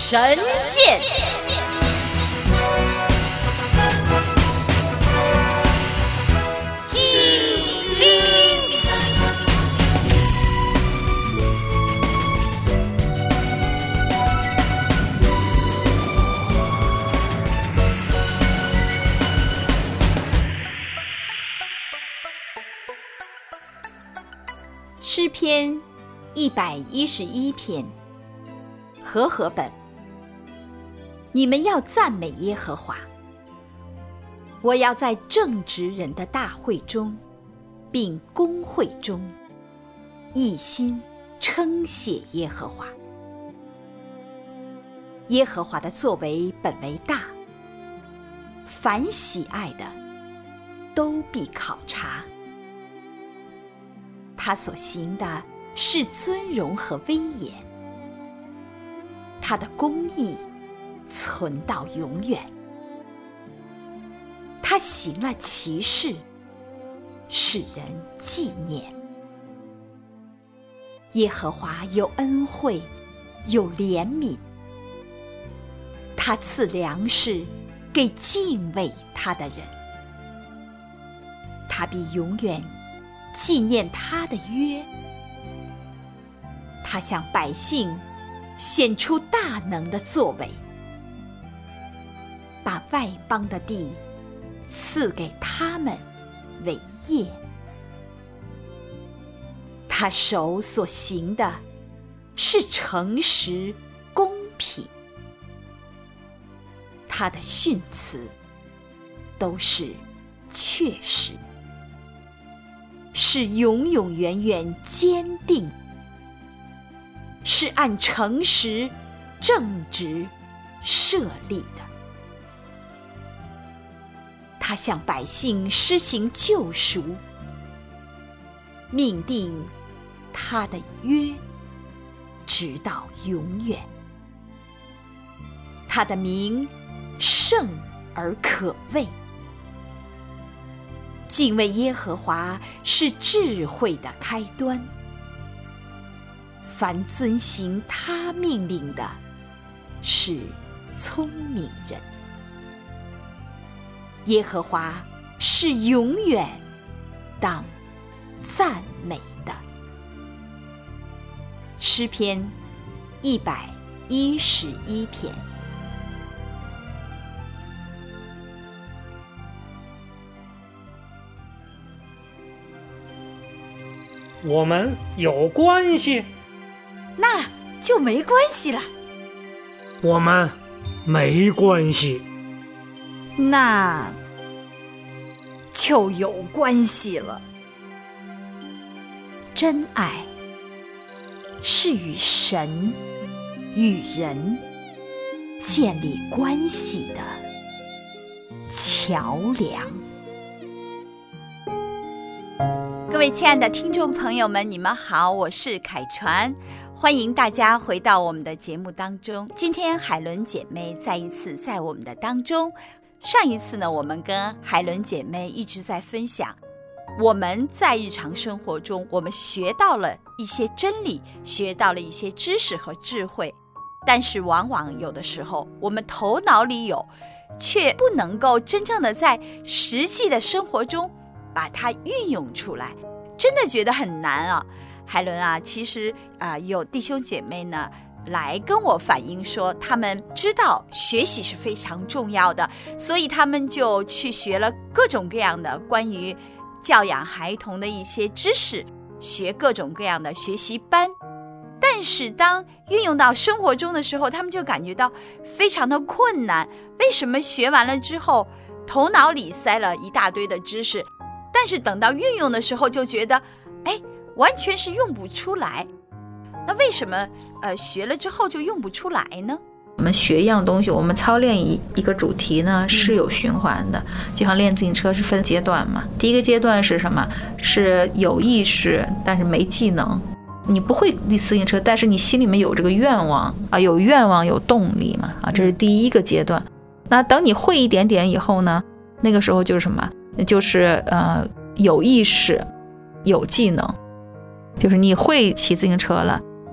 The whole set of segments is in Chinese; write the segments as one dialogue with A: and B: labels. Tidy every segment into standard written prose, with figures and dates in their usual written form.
A: 神剑。
B: 诗篇111篇，和合本。你们要赞美耶和华，我要在正直人的大会中，并公会中，一心称谢耶和华。耶和华的作为本为大，凡喜爱的都必考察。他所行的是尊荣和威严，他的公义存到永远。他行了奇事，使人纪念。耶和华有恩惠，有怜悯，他赐粮食给敬畏他的人。他必永远纪念他的约，他向百姓显出大能的作为，把外邦的地赐给他们为业。他手所行的是诚实公平，他的训词都是确实，是永永远远坚定，是按诚实正直设立的。他向百姓施行救赎，命定他的约直到永远。他的名圣而可畏。敬畏耶和华是智慧的开端，凡遵行他命令的是聪明人。耶和华是永远当赞美的。诗篇111篇。
C: 我们有关系，
B: 那就没关系了。
C: 我们没关系，
B: 那就有关系了。真爱是与神与人建立关系的桥梁。各位亲爱的听众朋友们，你们好，我是凯传，欢迎大家回到我们的节目当中。今天海伦姐妹再一次在我们的当中。上一次呢，我们跟海伦姐妹一直在分享，我们在日常生活中，我们学到了一些真理，学到了一些知识和智慧，但是往往有的时候，我们头脑里有，却不能够真正的在实际的生活中把它运用出来，真的觉得很难啊。海伦啊，其实有弟兄姐妹呢来跟我反映说，他们知道学习是非常重要的，所以他们就去学了各种各样的关于教养孩童的一些知识，学各种各样的学习班。但是当运用到生活中的时候，他们就感觉到非常的困难。为什么学完了之后，头脑里塞了一大堆的知识，但是等到运用的时候就觉得完全是用不出来。那为什么学了之后就用不出来呢？
D: 我们学一样东西，我们操练一个主题呢是有循环的，就像练自行车是分阶段嘛。第一个阶段是什么？是有意识但是没技能。你不会骑自行车，但是你心里面有这个愿望啊，有愿望有动力嘛啊，这是第一个阶段。那等你会一点点以后呢，那个时候就是什么？就是有意识有技能，就是你会骑自行车了，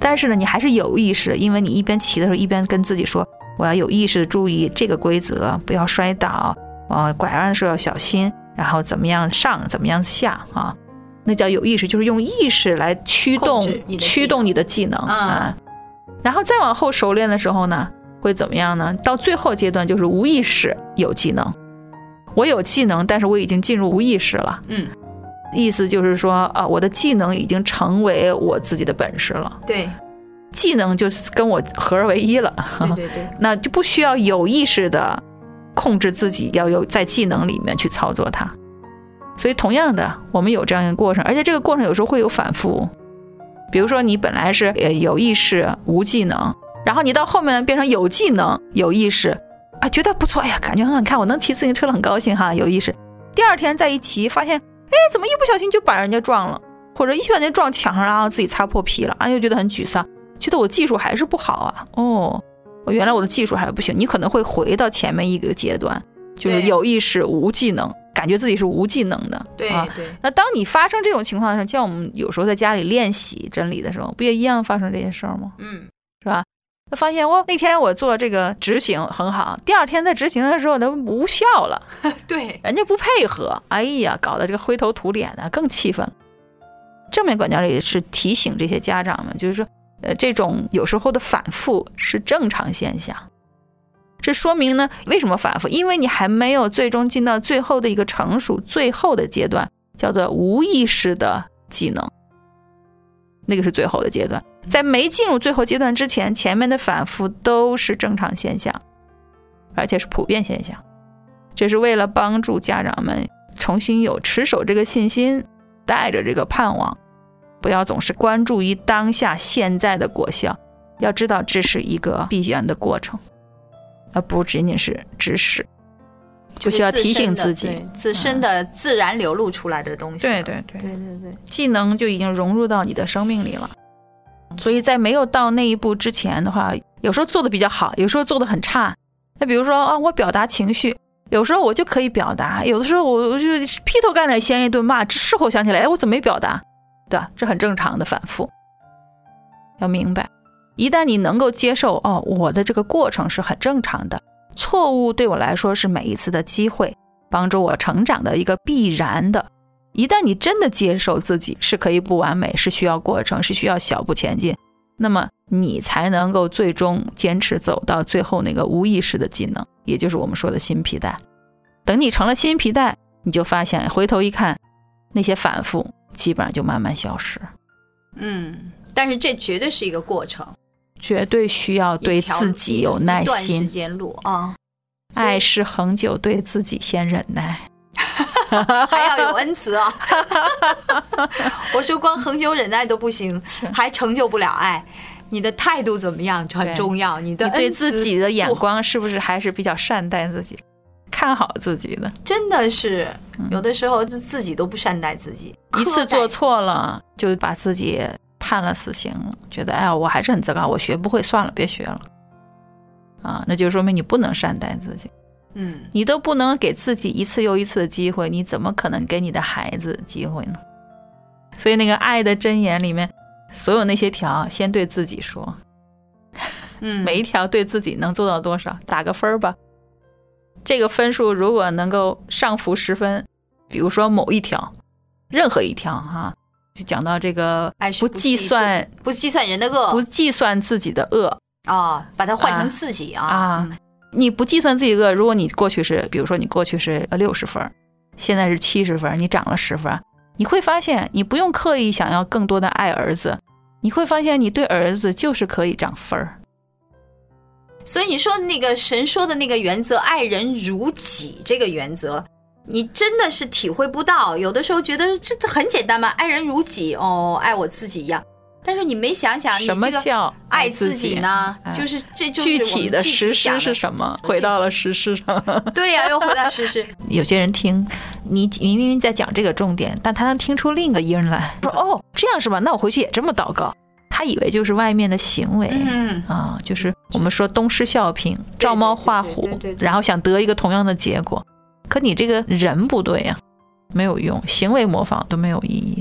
D: 但是呢，你还是有意识，因为你一边骑的时候一边跟自己说，我要有意识的注意这个规则，不要摔倒，拐弯的时候要小心，然后怎么样上，怎么样下啊，那叫有意识，就是用意识来驱动你的技能啊。然后再往后熟练的时候呢，会怎么样呢？到最后阶段就是无意识有技能，我有技能，但是我已经进入无意识了。意思就是说我的技能已经成为我自己的本事了。
B: 对，
D: 技能就是跟我合而为一了。
B: 对，
D: 那就不需要有意识的控制自己，要有在技能里面去操作它。所以同样的，我们有这样一个过程，而且这个过程有时候会有反复。比如说你本来是有意识无技能，然后你到后面变成有技能有意识觉得不错，哎呀，感觉很好看，我能骑自行车了，很高兴哈，有意识。第二天再一骑，发现怎么一不小心就把人家撞了，或者一不小心撞墙上，然后自己擦破皮了，又觉得很沮丧，觉得我技术还是不好原来我的技术还是不行。你可能会回到前面一个阶段，就是有意识无技能，感觉自己是无技能的。
B: 对。
D: 那当你发生这种情况的时候，像我们有时候在家里练习真理的时候，不也一样发生这些事儿吗？是吧？发现那天我做这个执行很好，第二天在执行的时候都无效了。
B: 对，
D: 人家不配合，哎呀，搞得这个灰头土脸的，更气愤。正面管教里是提醒这些家长们，就是说这种有时候的反复是正常现象。这说明呢，为什么反复？因为你还没有最终进到最后的一个成熟，最后的阶段叫做无意识的技能，那个是最后的阶段。在没进入最后阶段之前，前面的反复都是正常现象，而且是普遍现象。这是为了帮助家长们重新有持守这个信心，带着这个盼望，不要总是关注于当下现在的果效，要知道这是一个必然的过程，而不仅仅是知识，就需要提醒自己
B: 自身的自然流露出来的东西。
D: 对，技能就已经融入到你的生命里了。所以在没有到那一步之前的话，有时候做的比较好，有时候做的很差。那比如说我表达情绪，有时候我就可以表达，有的时候我就劈头盖脸先一顿骂，事后想起来我怎么没表达？对，这很正常的反复。要明白，一旦你能够接受我的这个过程是很正常的，错误对我来说是每一次的机会，帮助我成长的一个必然的。一旦你真的接受自己是可以不完美，是需要过程，是需要小步前进，那么你才能够最终坚持走到最后那个无意识的技能，也就是我们说的新皮带。等你成了新皮带，你就发现回头一看，那些反复基本上就慢慢消失。
B: 但是这绝对是一个过程，
D: 绝对需要对自己有耐心，
B: 一段时间路
D: 爱是恒久，对自己先忍耐。
B: 还要有恩慈我说光恒久忍耐都不行，还成就不了爱。你的态度怎么样很重要，你的
D: 对自己的眼光是不是还是比较善待自己，看好自己的？
B: 真的是有的时候自己都不善待自己，
D: 一次做错了就把自己判了死刑，觉得我还是很糟糕，我学不会，算了，别学了那就说明你不能善待自己。你都不能给自己一次又一次的机会，你怎么可能给你的孩子机会呢？所以那个爱的箴言里面，所有那些条先对自己说，每一条对自己能做到多少，打个分吧。这个分数如果能够上浮10分，比如说某一条，任何一条就讲到这个不计算
B: 人的恶，
D: 不计算自己的恶
B: 把它换成自己
D: 你不计算自己恶，如果你过去是，比如说你过去是60分，现在是70分，你涨了10分，你会发现你不用刻意想要更多的爱儿子，你会发现你对儿子就是可以涨分。
B: 所以你说那个神说的那个原则，爱人如己这个原则，你真的是体会不到。有的时候觉得这很简单嘛，爱人如己爱我自己一样。但是你没想想，
D: 什么叫
B: 爱自己呢？就是这就是
D: 具体的实施是什么？回到了实施上。
B: 对呀，又回到实施。
D: 有些人听你明明在讲这个重点，但他能听出另一个音来，说这样是吧？那我回去也这么祷告。他以为就是外面的行为，就是我们说东施效颦，照猫画虎，然后想得一个同样的结果。可你这个人不对呀，没有用，行为模仿都没有意义。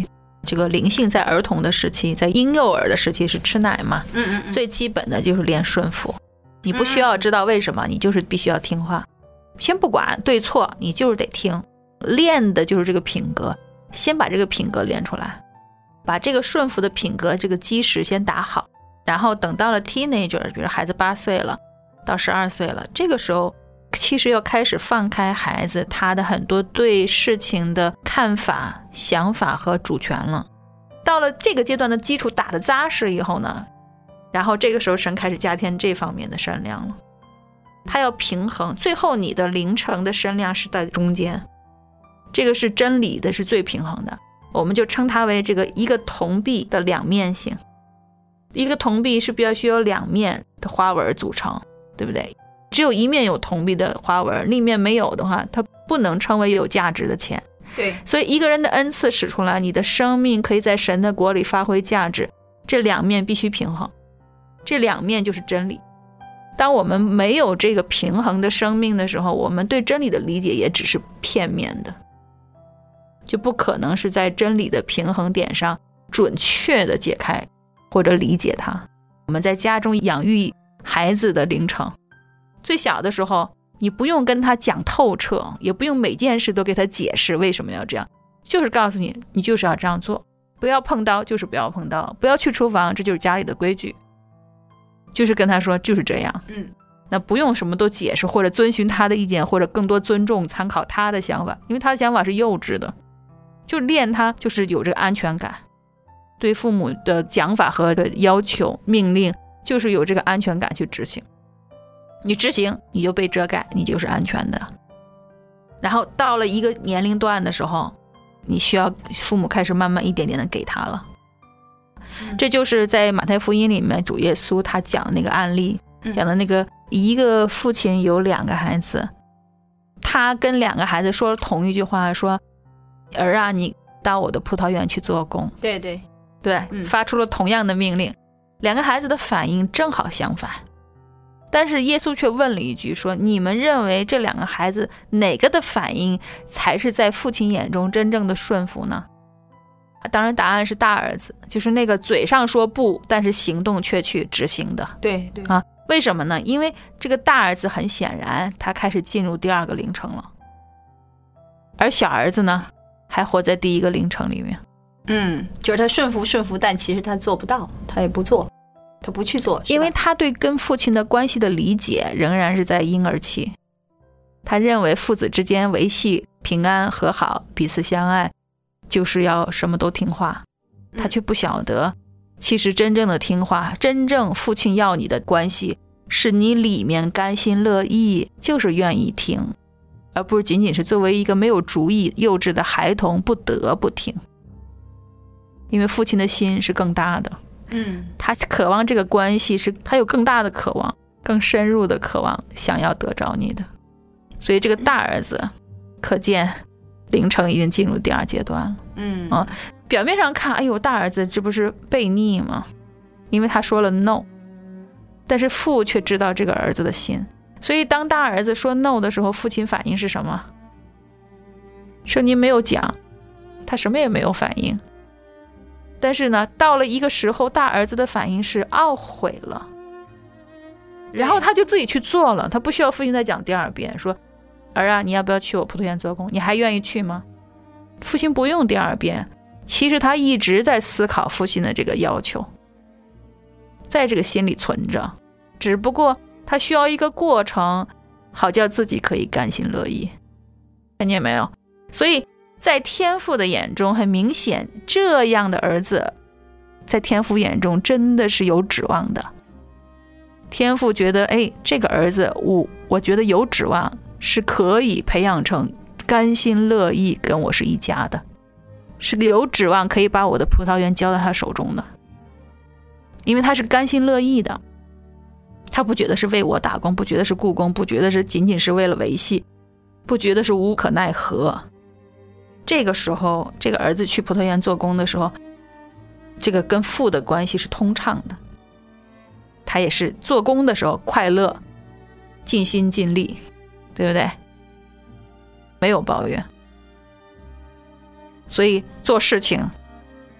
D: 这个灵性在儿童的时期，在婴幼儿的时期是吃奶嘛，最基本的就是练顺服，你不需要知道为什么，你就是必须要听话，先不管对错，你就是得听，练的就是这个品格，先把这个品格练出来，把这个顺服的品格这个基石先打好，然后等到了 teenager， 比如孩子8岁了到12岁了，这个时候其实要开始放开孩子他的很多对事情的看法、想法和主权了。到了这个阶段的基础打得扎实以后呢，然后这个时候神开始加添这方面的身量了，他要平衡，最后你的灵程的身量是在中间，这个是真理的，是最平衡的，我们就称它为这个一个铜币的两面性。一个铜币是必须要两面的花纹组成，对不对？只有一面有铜币的花纹，另一面没有的话，它不能称为有价值的钱。
B: 对，
D: 所以一个人的恩赐使出来，你的生命可以在神的国里发挥价值，这两面必须平衡，这两面就是真理。当我们没有这个平衡的生命的时候，我们对真理的理解也只是片面的，就不可能是在真理的平衡点上准确的解开或者理解它。我们在家中养育孩子的灵程，最小的时候你不用跟他讲透彻，也不用每件事都给他解释为什么要这样，就是告诉你，你就是要这样做，不要碰刀就是不要碰刀，不要去厨房，这就是家里的规矩，就是跟他说就是这样。那不用什么都解释，或者遵循他的意见，或者更多尊重参考他的想法，因为他的想法是幼稚的，就练他就是有这个安全感，对父母的讲法和要求命令就是有这个安全感去执行，你执行你就被遮盖，你就是安全的。然后到了一个年龄段的时候，你需要父母开始慢慢一点点的给他了。这就是在马太福音里面主耶稣他讲的那个案例，讲的那个一个父亲有2个孩子，他跟2个孩子说了同一句话，说儿啊，你到我的葡萄园去做工。
B: 对对
D: 对，发出了同样的命令，2个孩子的反应正好相反，但是耶稣却问了一句，说你们认为这2个孩子哪个的反应才是在父亲眼中真正的顺服呢？当然答案是大儿子，就是那个嘴上说不，但是行动却去执行的。
B: 对对
D: 啊，为什么呢？因为这个大儿子很显然他开始进入第2个灵程了，而小儿子呢还活在第1个灵程里面。
B: 就是他顺服，但其实他做不到，他也不做，他不去做，
D: 因为他对跟父亲的关系的理解仍然是在婴儿期，他认为父子之间维系平安和好，彼此相爱，就是要什么都听话，他却不晓得其实真正的听话，真正父亲要你的关系是你里面甘心乐意，就是愿意听，而不是仅仅是作为一个没有主意幼稚的孩童不得不听。因为父亲的心是更大的，他渴望这个关系，是他有更大的渴望，更深入的渴望，想要得着你的。所以这个大儿子可见灵程已经进入第2阶段了。表面上看，哎呦，大儿子这不是悖逆吗？因为他说了 no， 但是父却知道这个儿子的心，所以当大儿子说 no 的时候，父亲反应是什么？说您没有讲，他什么也没有反应。但是呢，到了一个时候，大儿子的反应是懊悔了，然后他就自己去做了，他不需要父亲再讲第2遍，说儿啊，你要不要去我葡萄园做工？你还愿意去吗？父亲不用第2遍，其实他一直在思考父亲的这个要求，在这个心里存着，只不过他需要一个过程，好叫自己可以甘心乐意。看见没有？所以在天父的眼中，很明显这样的儿子在天父眼中真的是有指望的。天父觉得这个儿子我觉得有指望，是可以培养成甘心乐意跟我是一家的，是个有指望可以把我的葡萄园交到他手中的，因为他是甘心乐意的，他不觉得是为我打工，不觉得是雇工，不觉得是仅仅是为了维系，不觉得是无可奈何。这个时候这个儿子去葡萄园做工的时候，这个跟父的关系是通畅的，他也是做工的时候快乐，尽心尽力，对不对？没有抱怨。所以做事情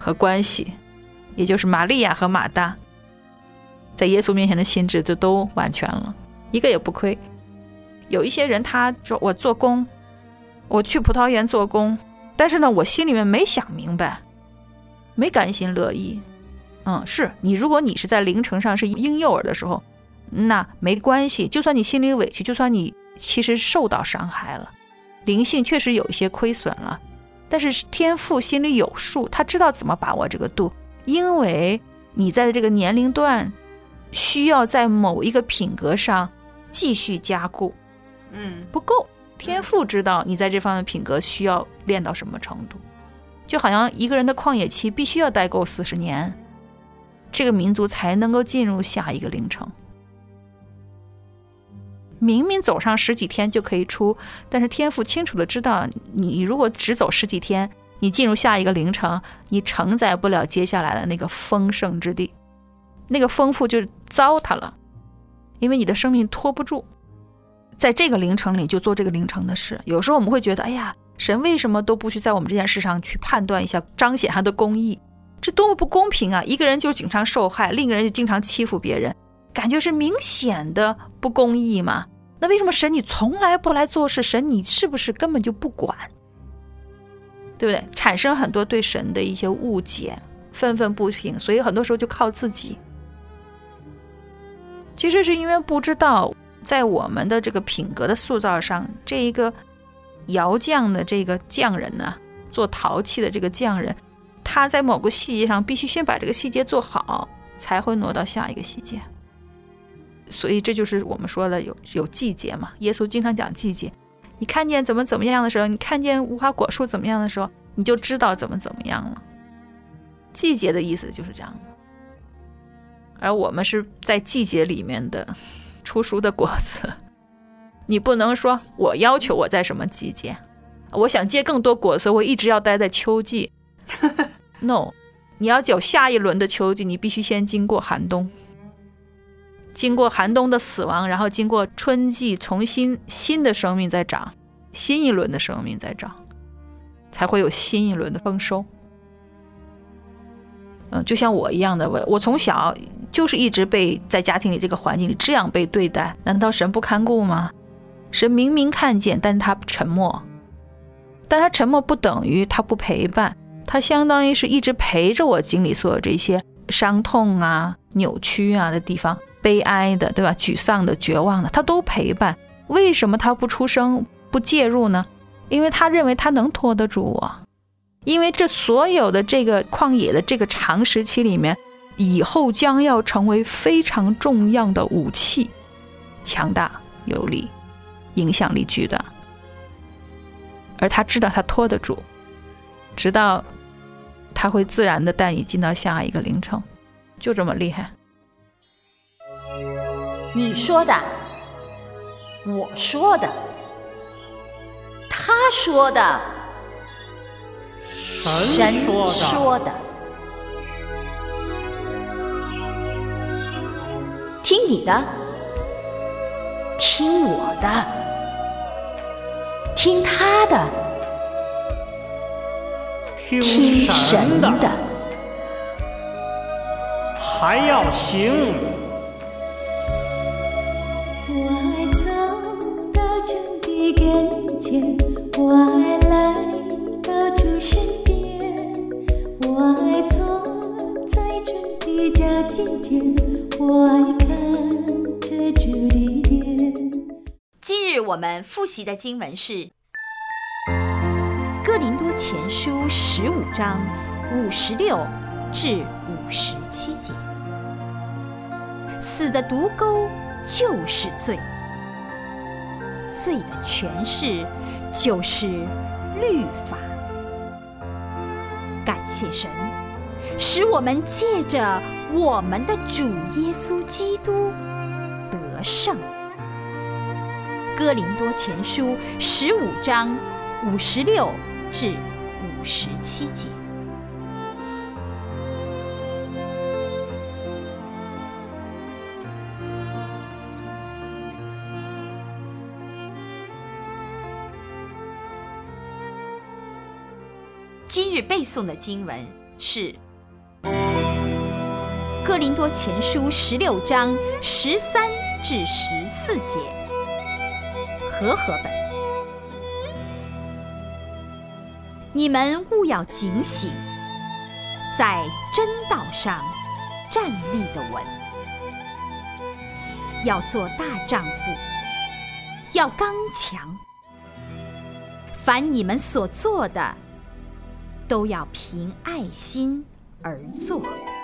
D: 和关系，也就是玛利亚和马大，在耶稣面前的心智就都完全了，一个也不亏。有一些人他说我做工，我去葡萄园做工，但是呢我心里面没想明白，没甘心乐意。是你，如果你是在灵程上是婴幼儿的时候，那没关系，就算你心里委屈，就算你其实受到伤害了，灵性确实有一些亏损了，但是天父心里有数，他知道怎么把握这个度，因为你在这个年龄段需要在某一个品格上继续加固，不够，天父知道你在这方面品格需要练到什么程度，就好像一个人的旷野期必须要待够40年，这个民族才能够进入下一个灵程。明明走上10几天就可以出，但是天父清楚的知道，你如果只走10几天，你进入下一个灵程，你承载不了接下来的那个丰盛之地，那个丰富就糟蹋了，因为你的生命拖不住。在这个灵程里就做这个灵程的事，有时候我们会觉得，哎呀，神为什么都不去在我们这件事上去判断一下，彰显他的公义，这多么不公平啊，一个人就经常受害，另一个人就经常欺负别人，感觉是明显的不公义嘛。那为什么神你从来不来做事？神你是不是根本就不管？对不对？产生很多对神的一些误解，愤愤不平，所以很多时候就靠自己。其实是因为不知道在我们的这个品格的塑造上，这一个窑匠的这个匠人呢，做陶器的这个匠人，他在某个细节上必须先把这个细节做好，才会挪到下一个细节。所以这就是我们说的有季节嘛，耶稣经常讲季节，你看见怎么样的时候，你看见无花果树怎么样的时候，你就知道怎么样了。季节的意思就是这样的，而我们是在季节里面的出熟的果子。你不能说我要求我在什么季节，我想结更多果子，我一直要待在秋季no， 你要有下一轮的秋季，你必须先经过寒冬，经过寒冬的死亡，然后经过春季重新新的生命再长，新一轮的生命再长，才会有新一轮的丰收。就像我一样的，我从小就是一直被在家庭里这个环境里这样被对待，难道神不看顾吗？神明明看见，但是他沉默，但他沉默不等于他不陪伴，他相当于是一直陪着我经历所有这些伤痛啊、扭曲啊的地方，悲哀的，对吧？沮丧的、绝望的，他都陪伴。为什么他不出声、不介入呢？因为他认为他能拖得住我，因为这所有的这个旷野的这个长时期里面，以后将要成为非常重要的武器，强大有力，影响力巨大，而他知道他拖得住，直到他会自然的带你进到下一个灵程，就这么厉害。
B: 你说的，我说的，他说的，神说的，听你的，听我的，听他的，
C: 听
B: 神的，
C: 还要行。
A: 我爱走到主的跟前，我爱来到主身边，我爱坐在主的脚近前，我爱看着主的脸。
B: 今日我们复习的经文是哥林多前书15章56至57节。死的毒钩就是罪，罪的权势就是律法。感谢神，使我们借着我们的主耶稣基督得胜。哥林多前书15章56至57节。今日背诵的经文是哥林多前书16章13至14节，和合本。你们务要警醒，在真道上站立得稳，要做大丈夫，要刚强。凡你们所做的，都要凭爱心而做。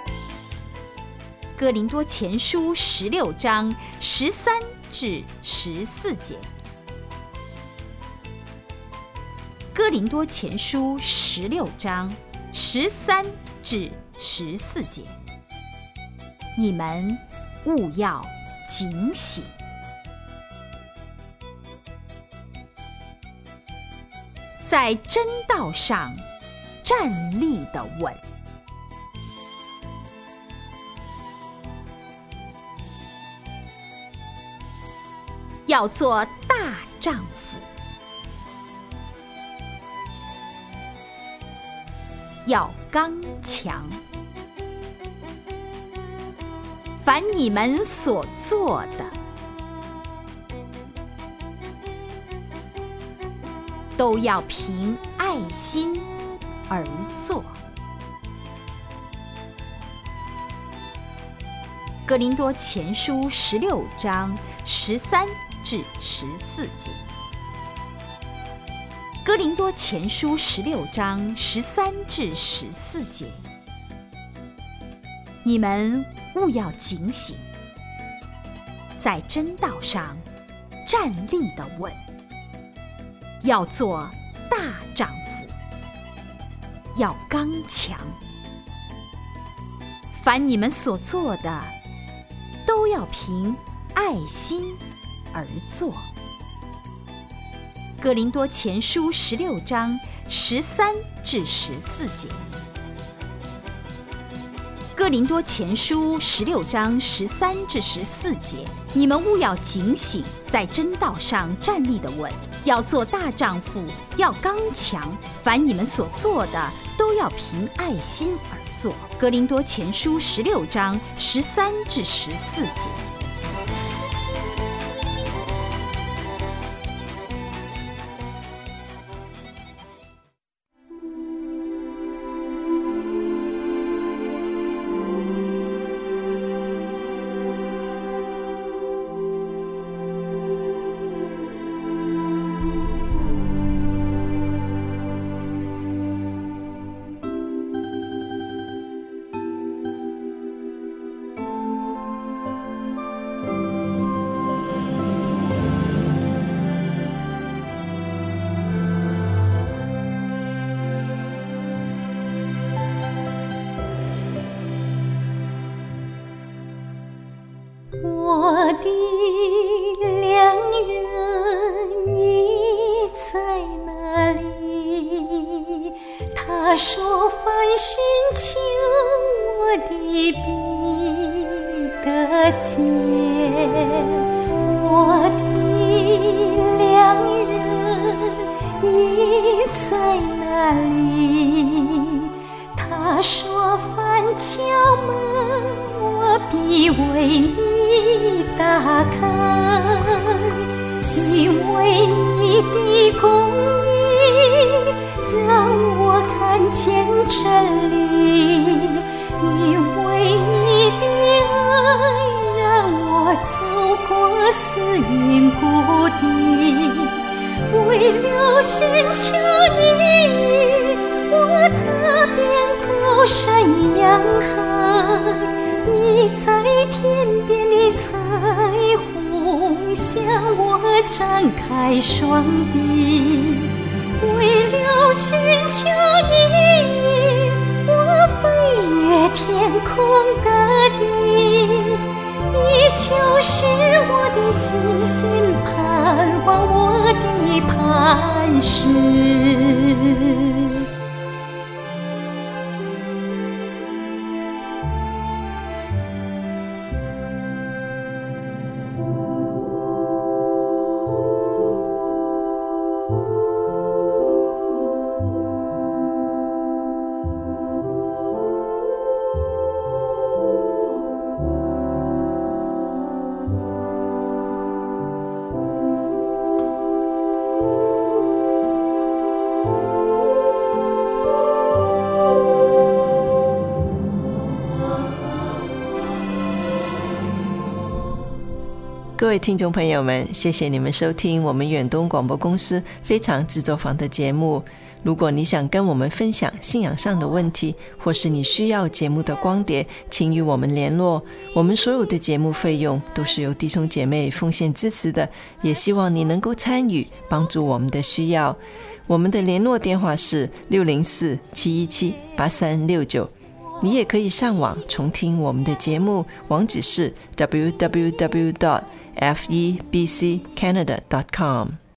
B: 哥林多前书16章13至14节。哥林多前书16章13至14节。你们务要警醒，在真道上站立得稳，要做大丈夫，要刚强。凡你们所做的，都要凭爱心而做。哥林多前书16章13至14节。哥林多前书16章13至14节。你们务要警醒，在真道上站立得稳，要做大丈夫，要刚强。凡你们所做的，都要凭爱心而做。哥林多前书16章13至14节。哥林多前书16章13至14节。你们务要警醒，在真道上站立得稳，要做大丈夫，要刚强。凡你们所做的，都要凭爱心而做。哥林多前书16章13至14节。
A: 我的良人，你在哪里？他说凡寻求我的必得见。我的良人，你在哪里？他说凡敲门，我必为你打开，因为你的公义让我看见真理，因为你的爱让我走过死荫谷底。为了寻求你，我踏遍高山洋海，你在天边的彩虹向我展开双臂。为了寻求你，我飞越天空大地。你就是我的信心盼望，我的磐石。
E: 各位听众朋友们，谢谢你们收听我们远东广播公司非常制作坊的节目。如果你想跟我们分享信仰上的问题，或是你需要节目的光碟，请与我们联络。我们所有的节目费用都是由弟兄姐妹奉献支持的，也希望你能够参与，帮助我们的需要。我们的联络电话是604-717-8369，你也可以上网重听我们的节目，网址是 www.febccanada.com。